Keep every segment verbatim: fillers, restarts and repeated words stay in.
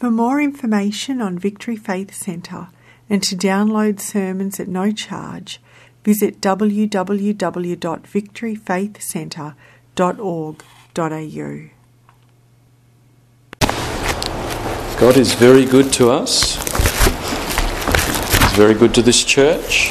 For more information on Victory Faith Centre and to download sermons at no charge, visit w w w dot victory faith centre dot org dot a u. God is very good to us. He's very good to this church.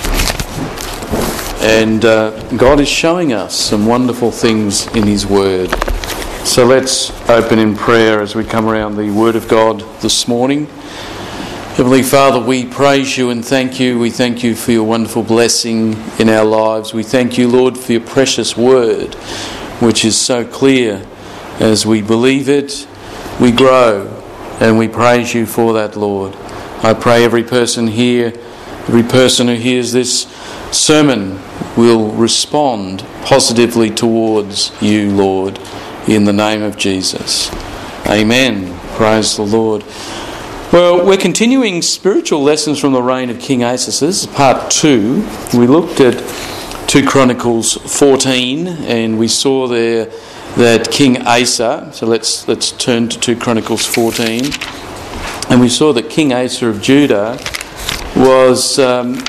And uh, God is showing us some wonderful things in His Word. So let's open in prayer as we come around the Word of God this morning. Heavenly Father, we praise You and thank You. We thank You for Your wonderful blessing in our lives. We thank You, Lord, for Your precious Word, which is so clear. As we believe it, we grow, and we praise You for that, Lord. I pray every person here, every person who hears this sermon will respond positively towards You, Lord, in the name of Jesus. Amen. Praise the Lord. Well, we're continuing spiritual lessons from the reign of King Asa. So this is part two. We looked at Second Chronicles fourteen, and we saw there that King Asa. So let's let's turn to Second Chronicles fourteen, and we saw that King Asa of Judah was um,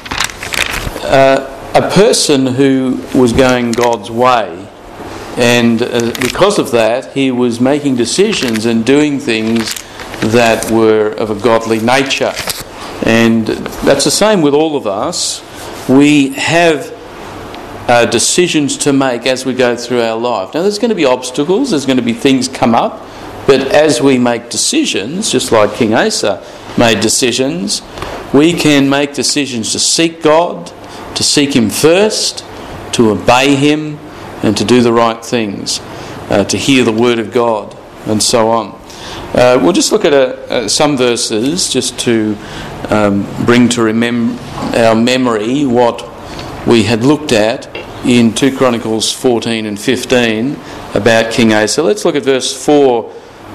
uh, a person who was going God's way, and uh, because of that, he was making decisions and doing things that were of a godly nature. And that's the same with all of us. We have uh, decisions to make as we go through our life. Now there's going to be obstacles, there's going to be things come up, but as we make decisions, just like King Asa made decisions, we can make decisions to seek God, to seek Him first, to obey Him, and to do the right things, uh, to hear the Word of God, and so on. Uh, we'll just look at a, uh, some verses just to um, bring to remem- our memory what we had looked at in Second Chronicles fourteen and fifteen about King Asa. Let's look at verse four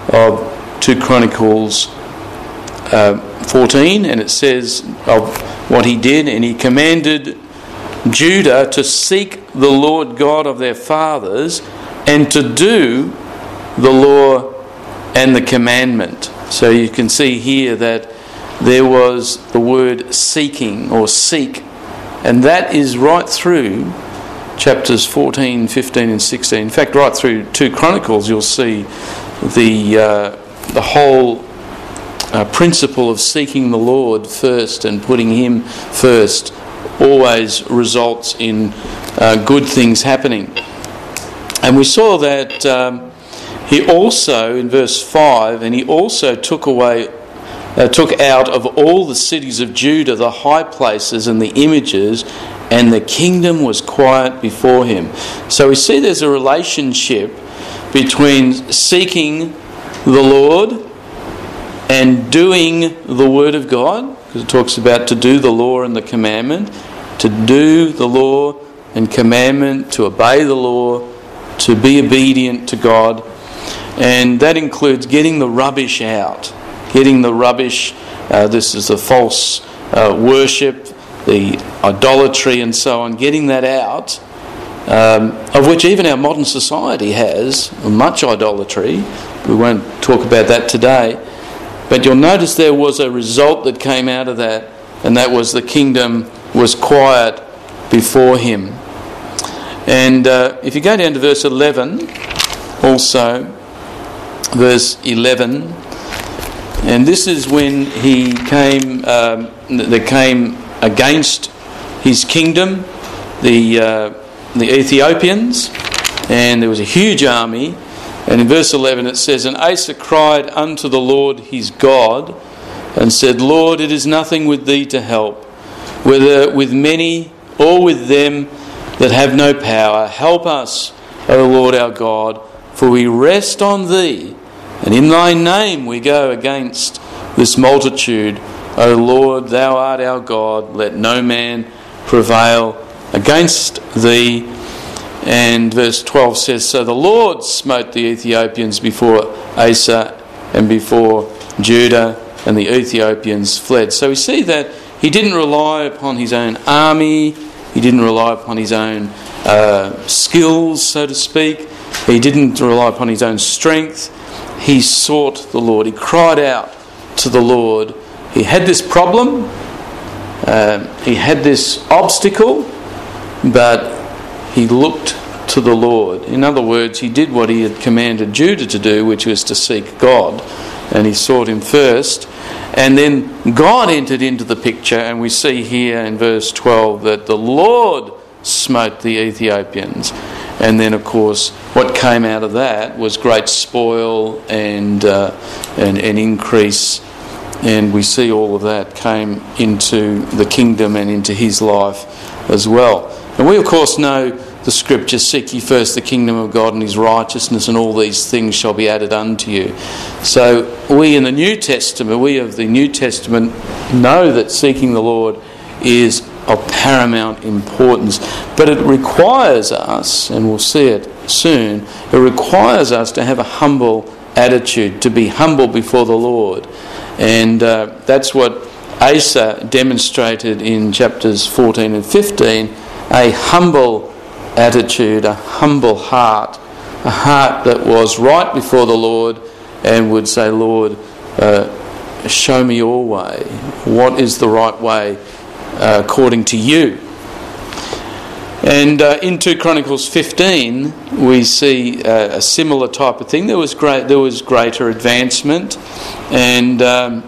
of Second Chronicles uh, fourteen, and it says of what he did, and he commanded Judah to seek the Lord God of their fathers and to do the law and the commandment. So you can see here that there was the word seeking or seek, and that is right through chapters fourteen, fifteen and sixteen. In fact, right through Second Chronicles you'll see the uh, the whole uh, principle of seeking the Lord first and putting Him first always results in uh, good things happening. And we saw that um, he also, in verse five, and he also took away, uh, took out of all the cities of Judah the high places and the images, and the kingdom was quiet before him. So we see there's a relationship between seeking the Lord and doing the Word of God, because it talks about to do the law and the commandment, to do the law and commandment, to obey the law, to be obedient to God. And that includes getting the rubbish out. Getting the rubbish, uh, this is the false uh, worship, the idolatry and so on, getting that out, um, of which even our modern society has much idolatry. We won't talk about that today. But you'll notice there was a result that came out of that, and that was the kingdom was quiet before him. And uh, if you go down to verse eleven, also, verse eleven, and this is when he came, um, they came against his kingdom, the uh, the Ethiopians, and there was a huge army. And in verse eleven it says, "And Asa cried unto the Lord his God, and said, Lord, it is nothing with thee to help, whether with many or with them that have no power. Help us, O Lord our God, for we rest on thee, and in thy name we go against this multitude. O Lord, thou art our God, let no man prevail against thee." And verse twelve says, "So the Lord smote the Ethiopians before Asa and before Judah, and the Ethiopians fled." So we see that he didn't rely upon his own army, he didn't rely upon his own uh, skills, so to speak, he didn't rely upon his own strength. He sought the Lord, he cried out to the Lord. He had this problem, uh, he had this obstacle, but he looked to the Lord. In other words, he did what he had commanded Judah to do, which was to seek God, and he sought him first. And then God entered into the picture, and we see here in verse twelve that the Lord smote the Ethiopians. And then, of course, what came out of that was great spoil and uh, and, and increase. And we see all of that came into the kingdom and into his life as well. And we, of course, know the scripture, seek ye first the kingdom of God and his righteousness, and all these things shall be added unto you. So we in the New Testament, we of the New Testament know that seeking the Lord is of paramount importance. But it requires us, and we'll see it soon, it requires us to have a humble attitude, to be humble before the Lord. And uh, that's what Asa demonstrated in chapters fourteen and fifteen, a humble attitude, a humble heart, a heart that was right before the Lord and would say, Lord, uh, show me your way. What is the right way uh, according to you? And uh, in two Chronicles fifteen, we see uh, a similar type of thing. There was great, there was greater advancement, and um,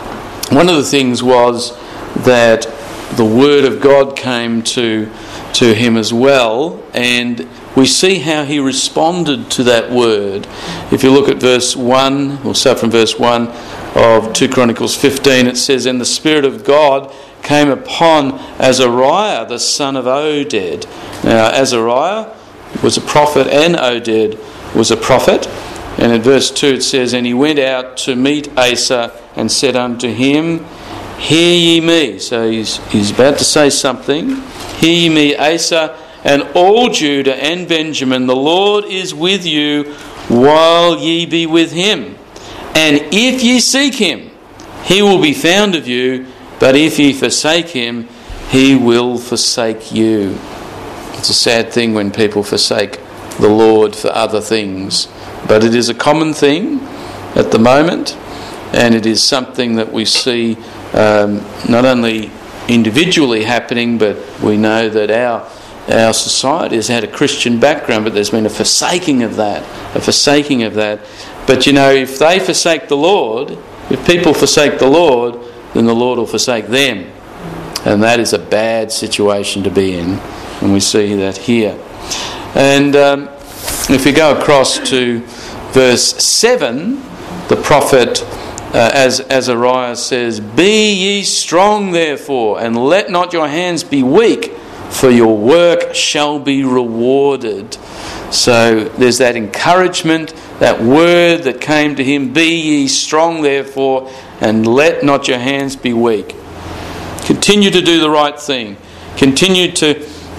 one of the things was that the Word of God came to to him as well, and we see how he responded to that word. If you look at verse one, we'll start from verse one of two Chronicles fifteen, it says, And the Spirit of God came upon Azariah, the son of Oded. Now, Azariah was a prophet, and Oded was a prophet. And in verse two it says, And he went out to meet Asa, and said unto him, Hear ye me. So he's, he's about to say something. Hear ye me, Asa, and all Judah and Benjamin, the Lord is with you while ye be with him. And if ye seek him, he will be found of you, but if ye forsake him, he will forsake you. It's a sad thing when people forsake the Lord for other things, but it is a common thing at the moment, and it is something that we see um, not only individually happening, but we know that our our society has had a Christian background, but there's been a forsaking of that, a forsaking of that. But you know, if they forsake the Lord, if people forsake the Lord, then the Lord will forsake them, and that is a bad situation to be in, and we see that here. And um, if we go across to verse seven, the prophet Uh, as Azariah says, Be ye strong therefore, and let not your hands be weak, for your work shall be rewarded. So there's that encouragement, that word that came to him, Be ye strong therefore, and let not your hands be weak. Continue to do the right thing. Continue to,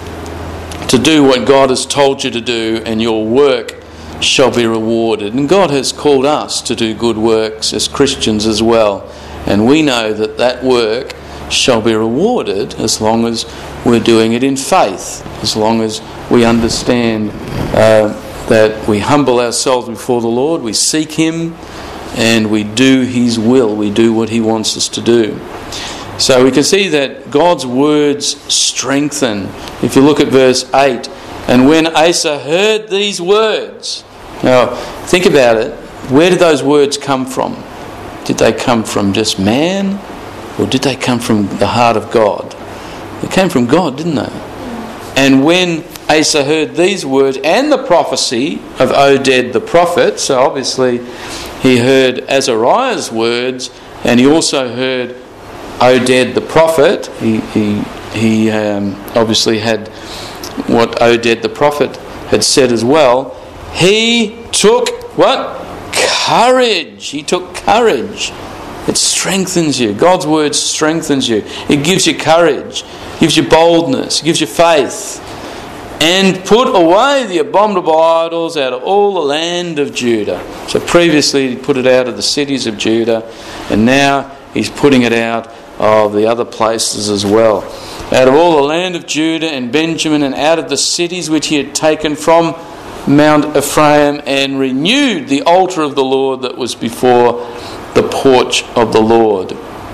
to do what God has told you to do, and your work shall be rewarded. And God has called us to do good works as Christians as well, and we know that that work shall be rewarded as long as we're doing it in faith, as long as we understand uh, that we humble ourselves before the Lord, we seek him, and we do his will, we do what he wants us to do. So we can see that God's words strengthen. If you look at verse eight, And when Asa heard these words, now think about it, where did those words come from? Did they come from just man, or did they come from the heart of God? They came from God, didn't they? And when Asa heard these words and the prophecy of Oded the prophet, so obviously he heard Azariah's words, and he also heard Oded the prophet. He he he um, obviously had what Oded the prophet had said as well. He took what? Courage. He took courage. It strengthens you. God's word strengthens you. It gives you courage, gives you boldness, gives you faith. And put away the abominable idols out of all the land of Judah. So previously he put it out of the cities of Judah, and now he's putting it out of the other places as well. Out of all the land of Judah and Benjamin, and out of the cities which he had taken from Mount Ephraim and renewed the altar of the Lord that was before the porch of the Lord.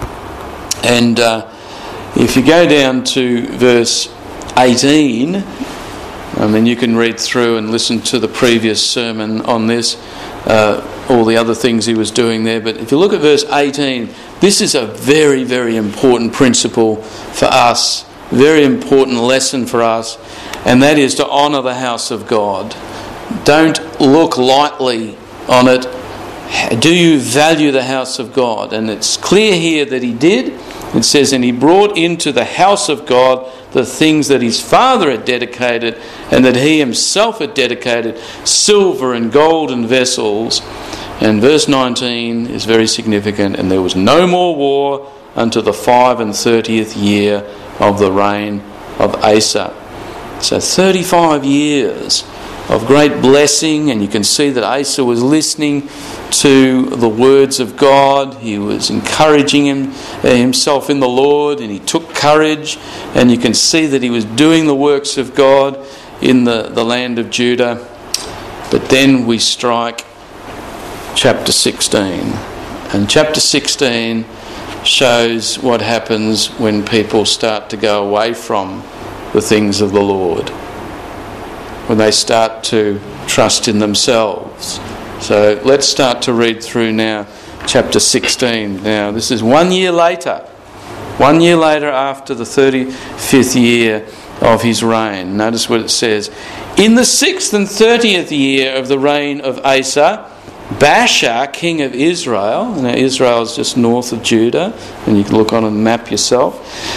And uh, if you go down to verse eighteen, I mean, you can read through and listen to the previous sermon on this, uh, all the other things he was doing there. But if you look at verse eighteen, this is a very, very important principle for us, very important lesson for us, and that is to honour the house of God. Don't look lightly on it. Do you value the house of God? And it's clear here that he did. It says, and he brought into the house of God the things that his father had dedicated and that he himself had dedicated, silver and gold and vessels. And verse nineteen is very significant. And there was no more war unto the five and thirtieth year of the reign of Asa. So thirty-five years of great blessing, and you can see that Asa was listening to the words of God. He was encouraging him, himself in the Lord, and he took courage, and you can see that he was doing the works of God in the, the land of Judah. But then we strike chapter sixteen, and chapter sixteen shows what happens when people start to go away from the things of the Lord, when they start to trust in themselves. So let's start to read through now chapter sixteen. Now this is one year later, one year later after the thirty-fifth year of his reign. Notice what it says. In the sixth and thirtieth year of the reign of Asa, Baasha, king of Israel, now Israel is just north of Judah, and you can look on a map yourself,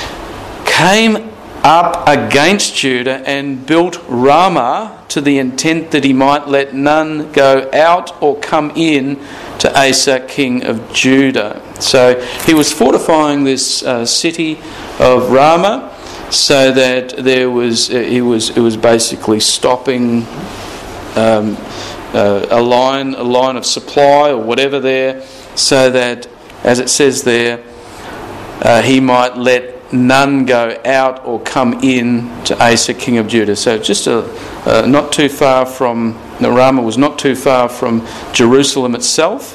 came up against Judah and built Ramah to the intent that he might let none go out or come in to Asa, king of Judah. So he was fortifying this uh, city of Ramah, so that there was uh, he was it was basically stopping um, uh, a line a line of supply or whatever there, so that, as it says there, uh, he might let none go out or come in to Asa, king of Judah. So just a, uh, not too far from, Ramah was not too far from Jerusalem itself.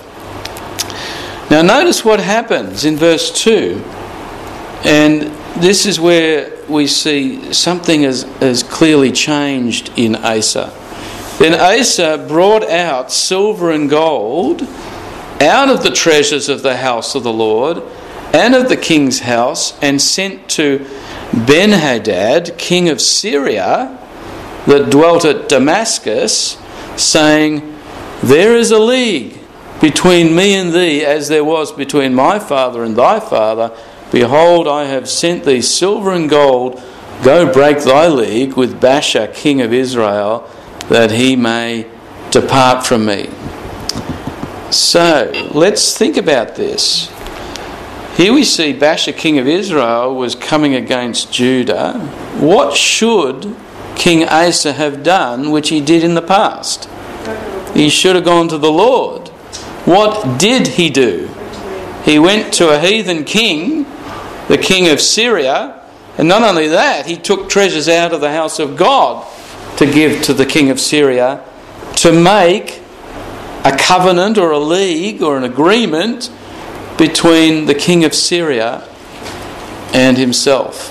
Now notice what happens in verse two. And this is where we see something has, has clearly changed in Asa. Then Asa brought out silver and gold out of the treasures of the house of the Lord and of the king's house, and sent to Ben-Hadad, king of Syria, that dwelt at Damascus, saying, there is a league between me and thee, as there was between my father and thy father. Behold, I have sent thee silver and gold. Go break thy league with Baasha, king of Israel, that he may depart from me. So, let's think about this. Here we see Baasha, king of Israel, was coming against Judah. What should King Asa have done, which he did in the past? He should have gone to the Lord. What did he do? He went to a heathen king, the king of Syria, and not only that, he took treasures out of the house of God to give to the king of Syria, to make a covenant or a league or an agreement between the king of Syria and himself.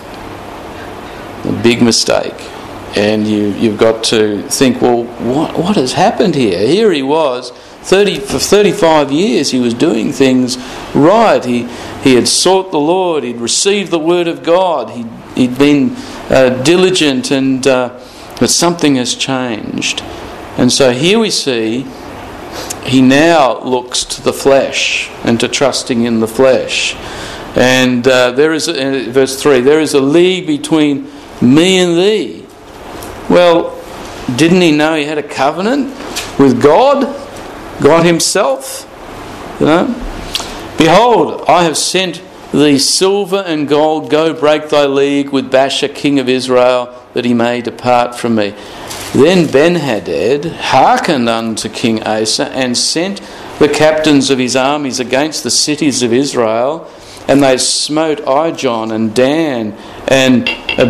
A big mistake. And you, you've got to think, well, what, what has happened here? Here he was, thirty for thirty-five years he was doing things right. He he had sought the Lord, he'd received the word of God, he'd, he'd been uh, diligent, and uh, but something has changed. And so here we see he now looks to the flesh and to trusting in the flesh. And uh, there is, a, verse three, there is a league between me and thee. Well, didn't he know he had a covenant with God? God himself? You know? Behold, I have sent thee silver and gold. Go break thy league with Baasha, king of Israel, that he may depart from me. Then Ben-Hadad hearkened unto King Asa, and sent the captains of his armies against the cities of Israel, and they smote Ijon and Dan and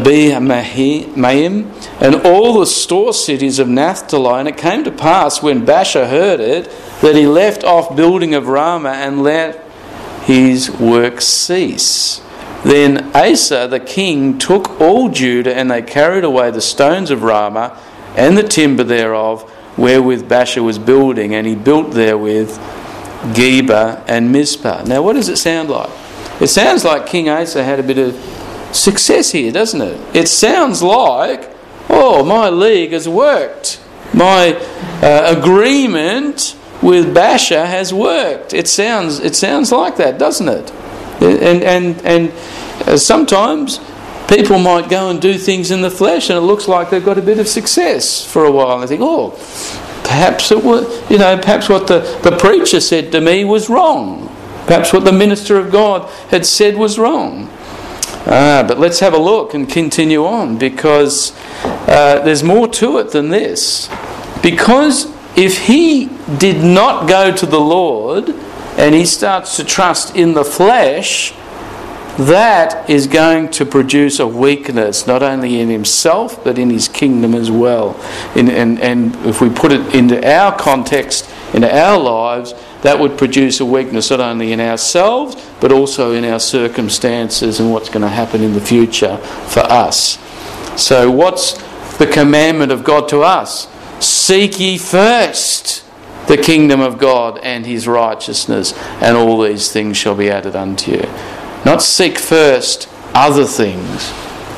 Abimaim and all the store cities of Naphtali. And it came to pass, when Baasha heard it, that he left off building of Ramah and let his work cease. Then Asa the king took all Judah, and they carried away the stones of Ramah and the timber thereof, wherewith Baasha was building, and he built therewith Geba and Mizpah. Now what does it sound like? It sounds like King Asa had a bit of success here, doesn't it? It sounds like, oh, my league has worked. My uh, agreement with Baasha has worked. It sounds it sounds like that, doesn't it? And and and uh, sometimes people might go and do things in the flesh, and it looks like they've got a bit of success for a while. And they think, oh, perhaps it was, you know, perhaps what the, the preacher said to me was wrong. Perhaps what the minister of God had said was wrong. Ah, but let's have a look and continue on, because uh, there's more to it than this. Because if he did not go to the Lord and he starts to trust in the flesh, that is going to produce a weakness, not only in himself but in his kingdom as well. In, and, and if we put it into our context, into our lives, that would produce a weakness not only in ourselves but also in our circumstances and what's going to happen in the future for us. So what's the commandment of God to us? Seek ye first the kingdom of God and his righteousness, and all these things shall be added unto you. Not seek first other things.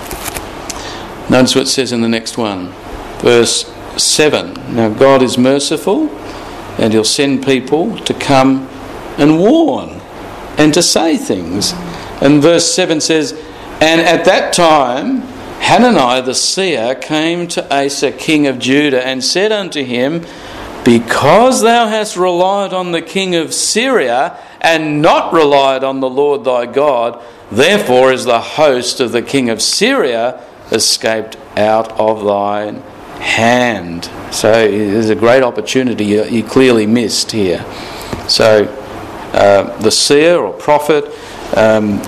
Notice what it says in the next one. Verse seven. Now God is merciful, and he'll send people to come and warn and to say things. And verse seven says, and at that time Hanani the seer came to Asa king of Judah and said unto him, because thou hast relied on the king of Syria and not relied on the Lord thy God, therefore is the host of the king of Syria escaped out of thine hand. So there's a great opportunity you, you clearly missed here. So uh, the seer or prophet um,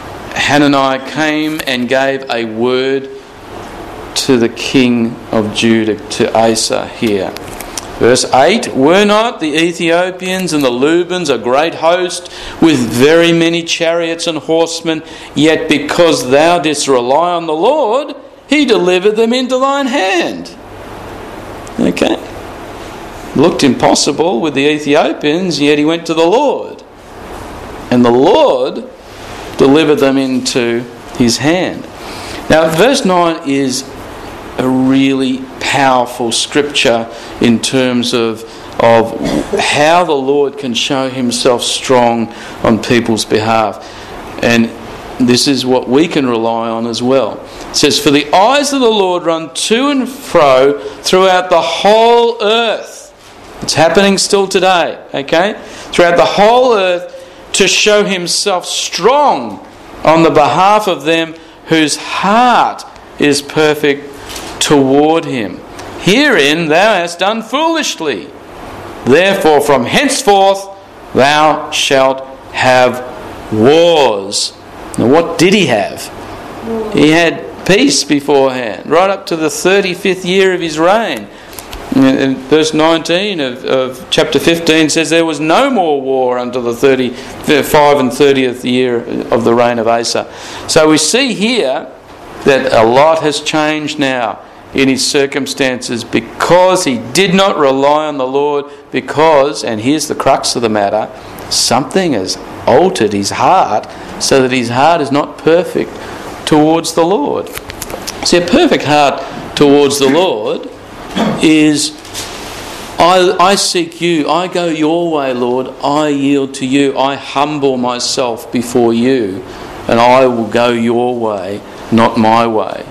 Hanani came and gave a word to the king of Judah, to Asa here. Verse eight, were not the Ethiopians and the Lubans a great host with very many chariots and horsemen? Yet because thou didst rely on the Lord, he delivered them into thine hand. Okay. Looked impossible with the Ethiopians, yet he went to the Lord. And the Lord delivered them into his hand. Now verse nine is a really powerful scripture in terms of, of how the Lord can show himself strong on people's behalf. And this is what we can rely on as well. It says, for the eyes of the Lord run to and fro throughout the whole earth. It's happening still today, okay? Throughout the whole earth, to show himself strong on the behalf of them whose heart is perfect toward him. Herein thou hast done foolishly. Therefore from henceforth thou shalt have wars. Now what did he have? He had peace beforehand, right up to the thirty-fifth year of his reign. And verse nineteen of, of chapter fifteen says there was no more war until the thirty-five and thirtieth year of the reign of Asa. So we see here that a lot has changed now in his circumstances because he did not rely on the Lord, because, and here's the crux of the matter, something has altered his heart so that his heart is not perfect towards the Lord. See, a perfect heart towards the Lord is, I, I seek you, I go your way, Lord, I yield to you, I humble myself before you, and I will go your way, not my way.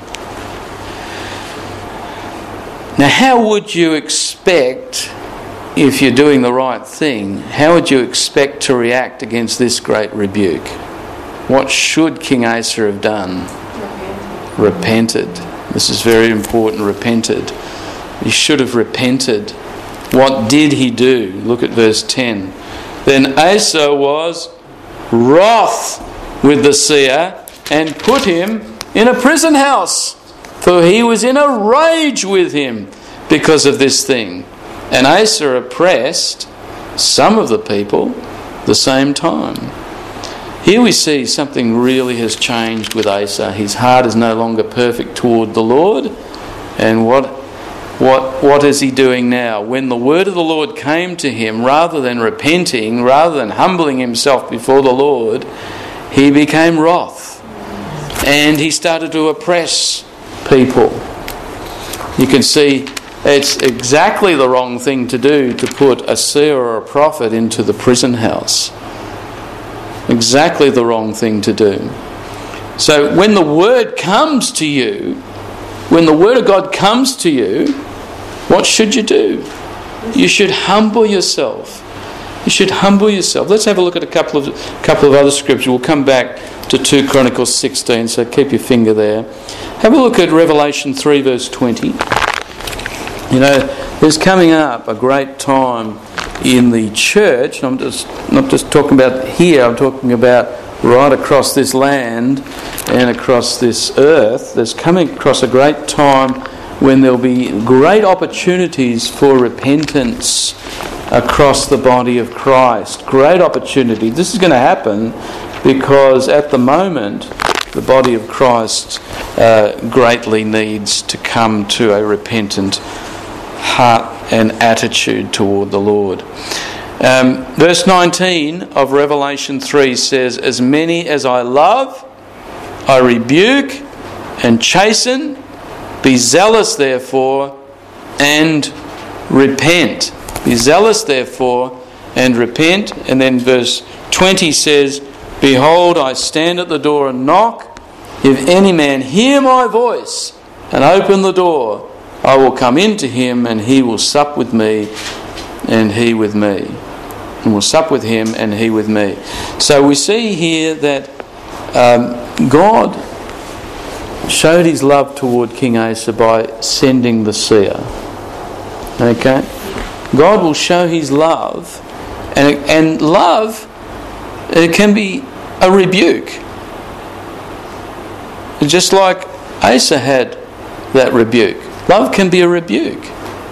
Now, how would you expect, if you're doing the right thing, how would you expect to react against this great rebuke? What should King Asa have done? Repented. Repented. This is very important, repented. He should have repented. What did he do? Look at verse ten. Then Asa was wroth with the seer and put him in a prison house, for he was in a rage with him because of this thing. And Asa oppressed some of the people the same time. Here we see something really has changed with Asa. His heart is no longer perfect toward the Lord. And what, what, what is he doing now? When the word of the Lord came to him, rather than repenting, rather than humbling himself before the Lord, he became wroth. And he started to oppress people. You can see it's exactly the wrong thing to do to put a seer or a prophet into the prison house. Exactly the wrong thing to do. So when the word comes to you, when the word of God comes to you, what should you do? You should humble yourself. You should humble yourself. Let's have a look at a couple of couple of other scriptures. We'll come back to two Chronicles sixteen, so keep your finger there. Have a look at Revelation three verse twenty. You know, there's coming up a great time in the church, and I'm just not just talking about here, I'm talking about right across this land and across this earth. There's coming across a great time when there'll be great opportunities for repentance across the body of Christ. Great opportunity. This is going to happen because at the moment the body of Christ uh, greatly needs to come to a repentant heart and attitude toward the Lord. Um, verse nineteen of Revelation three says, "As many as I love, I rebuke and chasten. Be zealous, therefore, and repent." Be zealous, therefore, and repent. And then verse twenty says, "Behold, I stand at the door and knock. If any man hear my voice and open the door, I will come into him, and he will sup with me, and he with me. And will sup with him, and he with me." So we see here that um, God showed his love toward King Asa by sending the seer. Okay? God will show his love, and, and love it can be a rebuke. Just like Asa had that rebuke. Love can be a rebuke.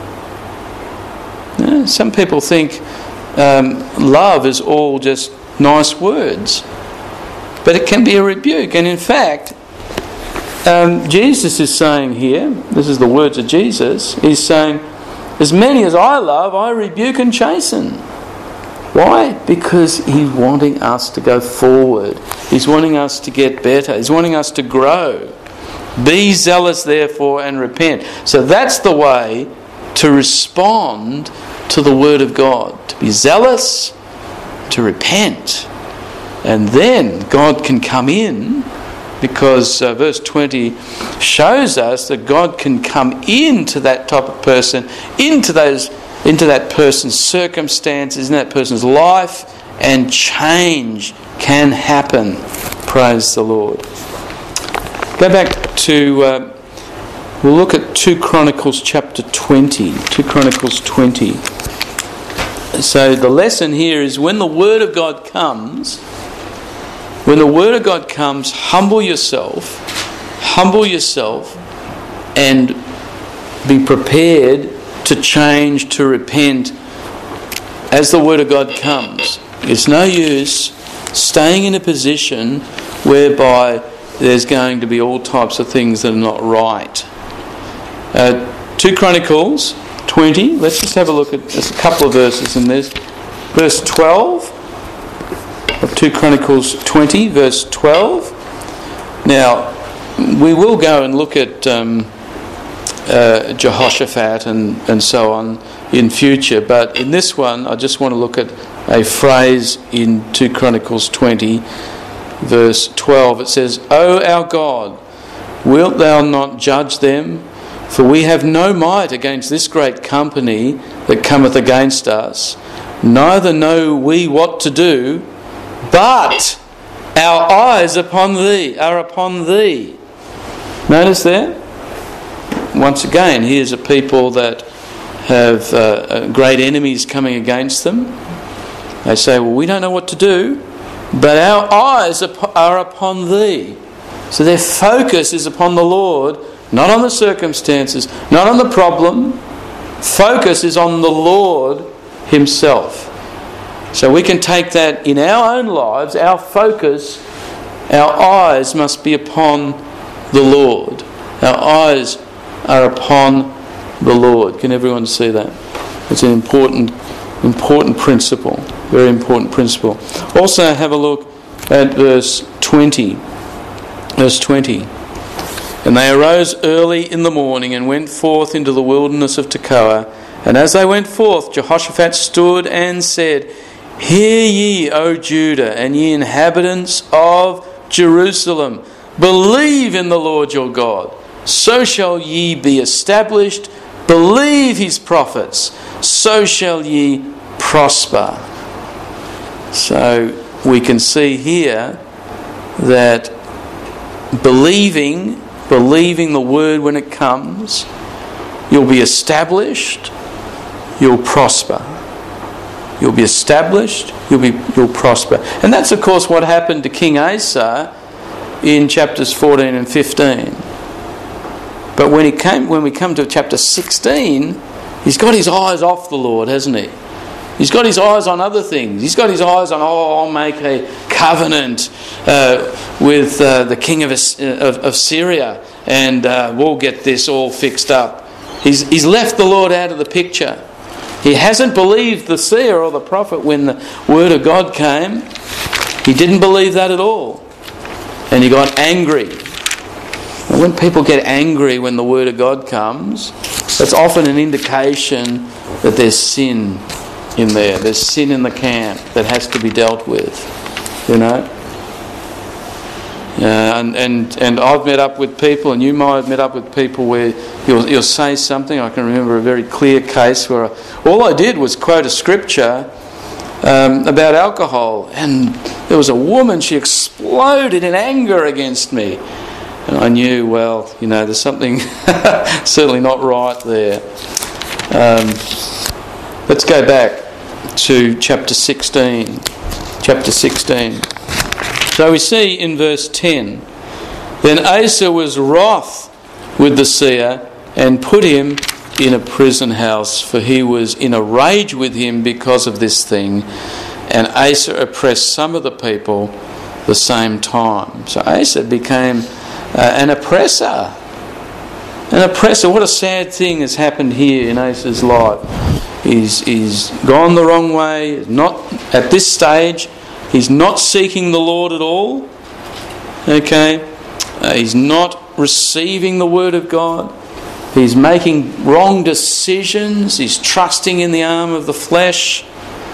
Yeah, some people think um, love is all just nice words, but it can be a rebuke. And in fact, um, Jesus is saying here, this is the words of Jesus, he's saying, "As many as I love, I rebuke and chasten." Why? Because he's wanting us to go forward. He's wanting us to get better. He's wanting us to grow. Be zealous, therefore, and repent. So that's the way to respond to the Word of God. To be zealous, to repent. And then God can come in, because uh, verse twenty shows us that God can come into that type of person, into those, into that person's circumstances, in that person's life, and change can happen. Praise the Lord. Go back to, uh, we'll look at two Chronicles chapter twenty. two Chronicles twenty. So the lesson here is when the Word of God comes, when the Word of God comes, humble yourself, humble yourself, and be prepared to change, to repent as the Word of God comes. It's no use staying in a position whereby there's going to be all types of things that are not right. Uh, two Chronicles twenty, let's just have a look at there's a couple of verses in this. Verse twelve of two Chronicles twenty, verse twelve. Now, we will go and look at um, uh, Jehoshaphat and, and so on in future, but in this one I just want to look at a phrase in two Chronicles twenty, verse twelve. It says, "O our God, wilt thou not judge them? For we have no might against this great company that cometh against us, neither know we what to do, but our eyes upon thee are upon thee." Notice there? Once again, here's a people that have uh, great enemies coming against them. They say, "Well, we don't know what to do. but our eyes are upon thee. So their focus is upon the Lord, not on the circumstances, not on the problem. Focus is on the Lord himself. So we can take that in our own lives. Our focus, our eyes must be upon the Lord. Our eyes are upon the Lord. Can everyone see that? It's an important, important principle. Very important principle. Also have a look at verse twenty. Verse twenty. And they arose early in the morning and went forth into the wilderness of Tekoa. And as they went forth, Jehoshaphat stood and said, Hear ye, O Judah, and ye inhabitants of Jerusalem, believe in the Lord your God, so shall ye be established. Believe his prophets, so shall ye prosper. So we can see here that believing, believing the word when it comes, you'll be established, you'll prosper. You'll be established, you'll be you'll prosper. And that's of course what happened to King Asa in chapters fourteen and fifteen. But when he came when we come to chapter sixteen, he's got his eyes off the Lord, hasn't he? He's got his eyes on other things. He's got his eyes on, oh, I'll make a covenant uh, with uh, the king of, of, of Syria, and uh, we'll get this all fixed up. He's, he's left the Lord out of the picture. He hasn't believed the seer or the prophet when the word of God came. He didn't believe that at all. And he got angry. And when people get angry when the word of God comes, that's often an indication that there's sin in there. There's sin in the camp that has to be dealt with. You know? Uh, and, and and I've met up with people, and you might have met up with people where you'll, you'll say something. I can remember a very clear case where I, all I did was quote a scripture um, about alcohol, and there was a woman, she exploded in anger against me. And I knew, well, you know, there's something certainly not right there. Um, let's go back to chapter sixteen. Chapter sixteen. So we see in verse ten, Then Asa was wroth with the seer and put him in a prison house, for he was in a rage with him because of this thing. And Asa oppressed some of the people the same time. So Asa became uh, an oppressor. An oppressor. What a sad thing has happened here in Asa's life. He's, he's gone the wrong way. Not at this stage. He's not seeking the Lord at all. Okay? Uh, he's not receiving the word of God. He's making wrong decisions. He's trusting in the arm of the flesh.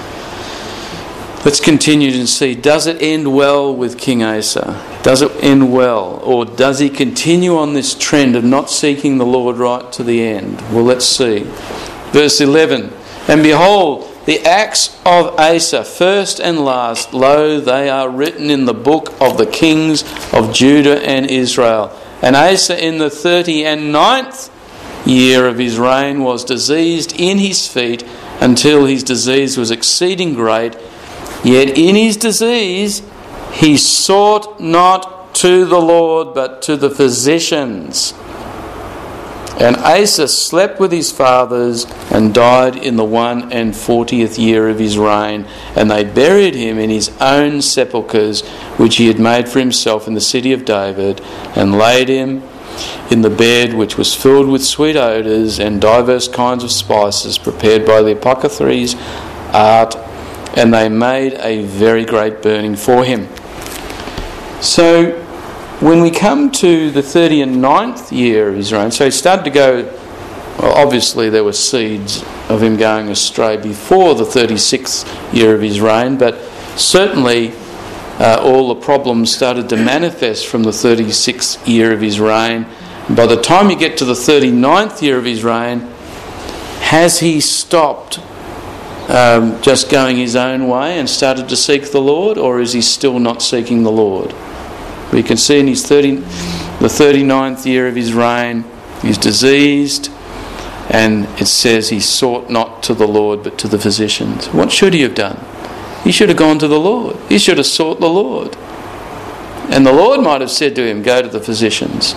Let's continue to see, does it end well with King Asa? Does it end well? Or does he continue on this trend of not seeking the Lord right to the end? Well, let's see. Verse eleven, And behold, the acts of Asa, first and last, lo, they are written in the book of the kings of Judah and Israel. And Asa in the thirty and ninth year of his reign was diseased in his feet until his disease was exceeding great. Yet in his disease he sought not to the Lord but to the physicians. And Asa slept with his fathers and died in the one and fortieth year of his reign. And they buried him in his own sepulchres, which he had made for himself in the city of David, and laid him in the bed which was filled with sweet odours and diverse kinds of spices prepared by the apothecaries' art. And they made a very great burning for him. So when we come to the thirty and ninth year of his reign, so he started to go, well, obviously there were seeds of him going astray before the thirty-sixth year of his reign, but certainly uh, all the problems started to manifest from the thirty-sixth year of his reign. By the time you get to the thirty-ninth year of his reign, has he stopped um, just going his own way and started to seek the Lord, or is he still not seeking the Lord? We can see in his thirty, the thirty-ninth year of his reign, he's diseased, and it says he sought not to the Lord but to the physicians. What should he have done? He should have gone to the Lord. He should have sought the Lord. And the Lord might have said to him, go to the physicians.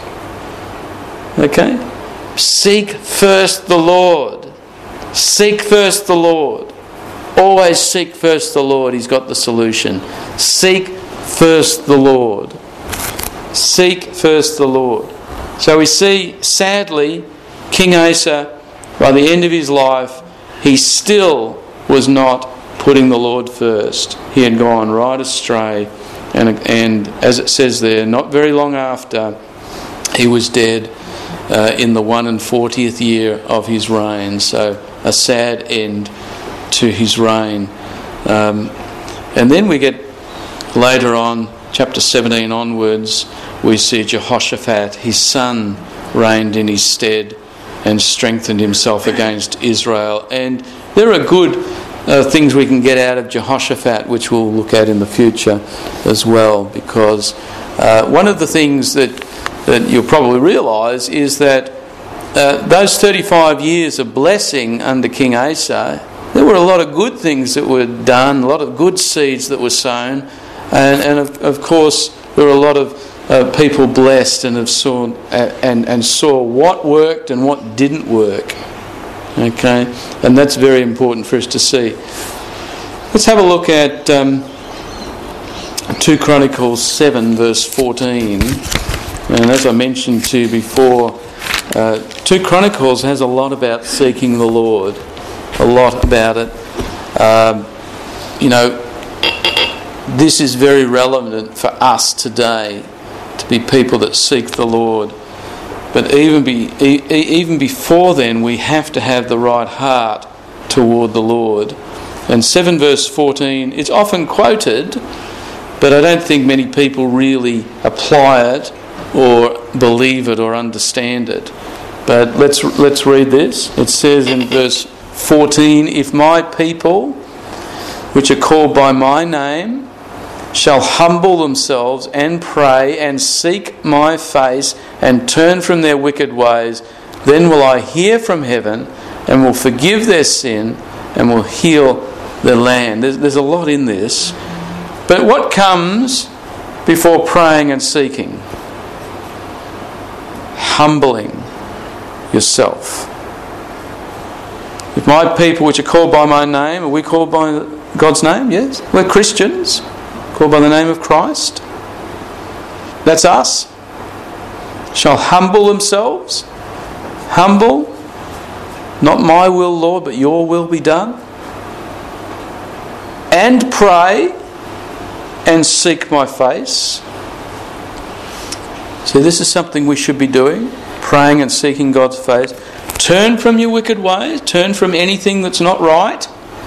Okay? Seek first the Lord. Seek first the Lord. Always seek first the Lord. He's got the solution. Seek first the Lord. Seek first the Lord. So we see, sadly, King Asa, by the end of his life, he still was not putting the Lord first. He had gone right astray. And, and as it says there, not very long after, he was dead uh, in the one and fortieth year of his reign. So a sad end to his reign. Um, and then we get later on, chapter seventeen onwards, we see Jehoshaphat, his son, reigned in his stead and strengthened himself against Israel. And there are good uh, things we can get out of Jehoshaphat, which we'll look at in the future as well, because uh, one of the things that, that you'll probably realise is that uh, those thirty-five years of blessing under King Asa, there were a lot of good things that were done, a lot of good seeds that were sown, and, and of, of course there were a lot of Uh, people blessed and have saw uh, and and saw what worked and what didn't work. Okay, and that's very important for us to see. Let's have a look at um, two Chronicles seven verse fourteen. And as I mentioned to you before, uh, two Chronicles has a lot about seeking the Lord, a lot about it. Um, you know, this is very relevant for us today, to be people that seek the Lord. But even be, e- even before then, we have to have the right heart toward the Lord. And seven verse fourteen, it's often quoted, but I don't think many people really apply it or believe it or understand it. But let's let's read this. It says in verse fourteen, "If my people, which are called by my name, shall humble themselves and pray and seek my face and turn from their wicked ways, then will I hear from heaven and will forgive their sin and will heal their land." There's, there's a lot in this. But what comes before praying and seeking? Humbling yourself. If my people which are called by my name, are we called by God's name? Yes. We're Christians. Called by the name of Christ. That's us. Shall humble themselves. Humble. Not my will, Lord, but your will be done. And pray and seek my face. So this is something we should be doing. Praying and seeking God's face. Turn from your wicked ways. Turn from anything that's not right.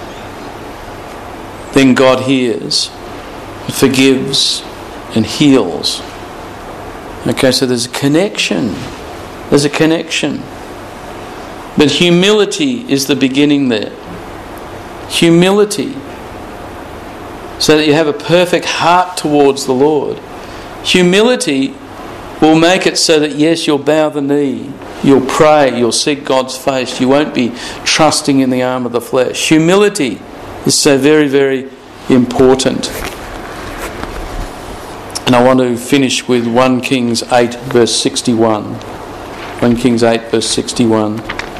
Then God hears, forgives and heals. Okay, so there's a connection. There's a connection. But humility is the beginning there. Humility. So that you have a perfect heart towards the Lord. Humility will make it so that, yes, you'll bow the knee, you'll pray, you'll seek God's face, you won't be trusting in the arm of the flesh. Humility is so very, very important. And I want to finish with First Kings eight verse sixty-one. First Kings eight verse sixty-one.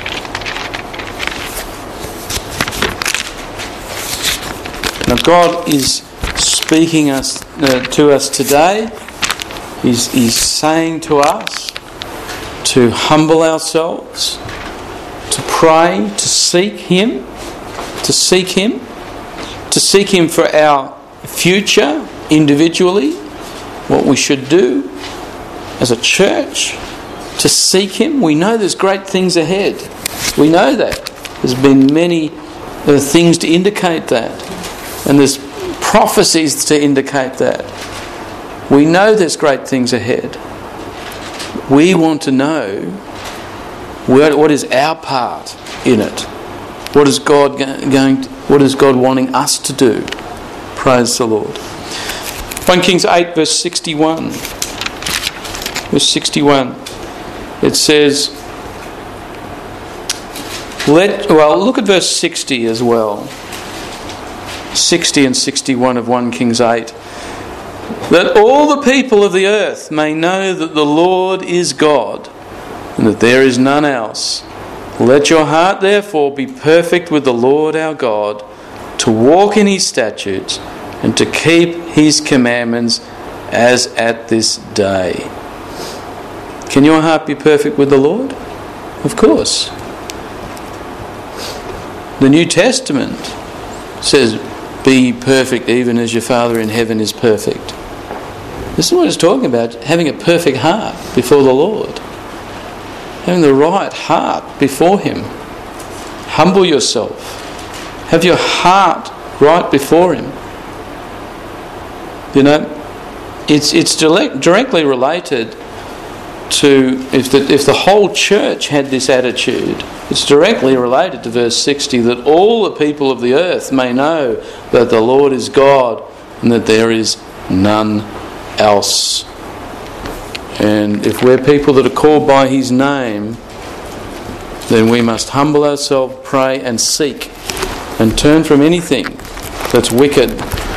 Now God is speaking us uh, to us today. He's, he's saying to us to humble ourselves, to pray, to seek Him, to seek Him, to seek Him for our future individually, what we should do as a church, to seek Him. We know there's great things ahead. We know that. There's been many uh, things to indicate that. And there's prophecies to indicate that. We know there's great things ahead. We want to know what is our part in it. What is God going to, what is God wanting us to do? Praise the Lord. First Kings eight verse sixty-one. Verse sixty-one. It says, let well look at verse sixty as well. sixty and sixty-one of First Kings eight. That all the people of the earth may know that the Lord is God, and that there is none else. Let your heart therefore be perfect with the Lord our God, to walk in his statutes, and to keep his commandments as at this day. Can your heart be perfect with the Lord? Of course. The New Testament says, be perfect even as your Father in heaven is perfect. This is what it's talking about, having a perfect heart before the Lord. Having the right heart before him. Humble yourself. Have your heart right before him. You know, it's it's direct, directly related to, if the, if the whole church had this attitude, it's directly related to verse sixty, that all the people of the earth may know that the Lord is God and that there is none else. And if we're people that are called by his name, then we must humble ourselves, pray and seek, and turn from anything that's wicked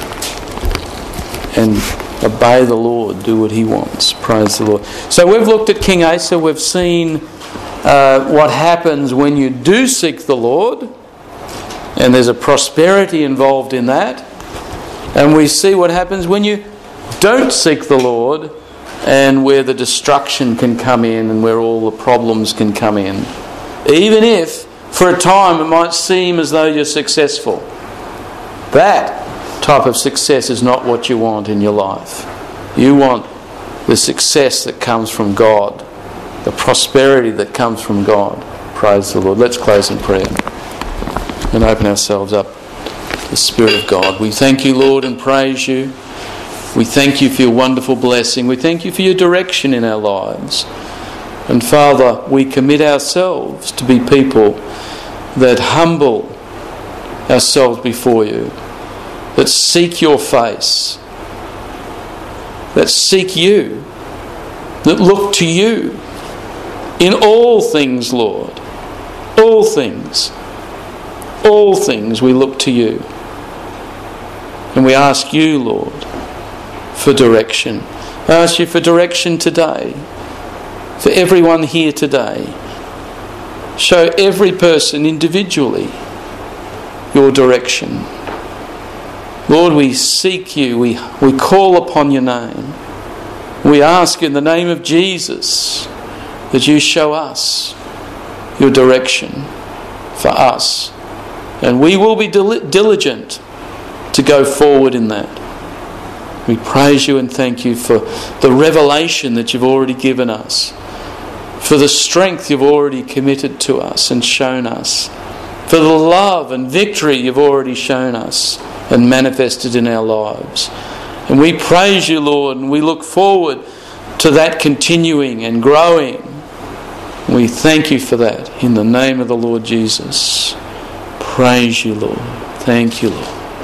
and obey the Lord, do what he wants. Praise the Lord. So we've looked at King Asa, we've seen uh, what happens when you do seek the Lord, and there's a prosperity involved in that. And we see what happens when you don't seek the Lord, and where the destruction can come in and where all the problems can come in. Even if, for a time, it might seem as though you're successful. That type of success is not what you want in your life. You want the success that comes from God, the prosperity that comes from God. Praise the Lord. Let's close in prayer and open ourselves up to the Spirit of God. We thank you, Lord, and praise you. We thank you for your wonderful blessing. We thank you for your direction in our lives. And Father, we commit ourselves to be people that humble ourselves before you, that seek your face, that seek you, that look to you in all things, Lord. All things. All things we look to you. And we ask you, Lord, for direction. I ask you for direction today, for everyone here today. Show every person individually your direction. Lord, we seek you, we, we call upon your name. We ask in the name of Jesus that you show us your direction for us. And we will be dil- diligent to go forward in that. We praise you and thank you for the revelation that you've already given us, for the strength you've already committed to us and shown us, for the love and victory you've already shown us and manifested in our lives. And we praise you, Lord, and we look forward to that continuing and growing. We thank you for that in the name of the Lord Jesus. Praise you, Lord. Thank you, Lord.